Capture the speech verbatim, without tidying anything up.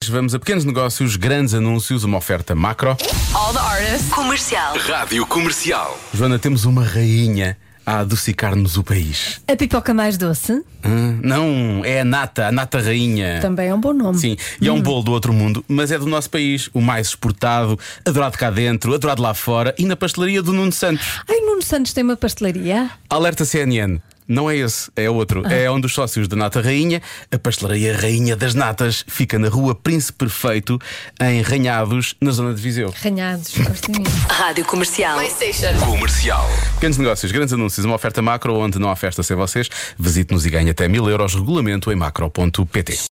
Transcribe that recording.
Antes, vamos a pequenos negócios, grandes anúncios, uma oferta macro. All the artists. Comercial. Rádio Comercial. Joana, temos uma rainha a adocicar-nos o país. A pipoca mais doce? Hum, não, é a nata, a nata rainha. Também é um bom nome. Sim, e é um bolo do outro mundo, mas é do nosso país, o mais exportado, adorado cá dentro, adorado lá fora e na pastelaria do Nuno Santos. Ai, Nuno Santos tem uma pastelaria? Alerta C N N. Não é esse, é outro. Ah. É um dos sócios da Nata Rainha. A pastelaria Rainha das Natas fica na rua Príncipe Perfeito, em Ranhados, na zona de Viseu. Ranhados, gosto muito. Rádio Comercial. My station. Comercial. Pequenos negócios, grandes anúncios, uma oferta macro onde não há festa sem vocês. Visite-nos e ganhe até mil euros. Regulamento em macro ponto pt.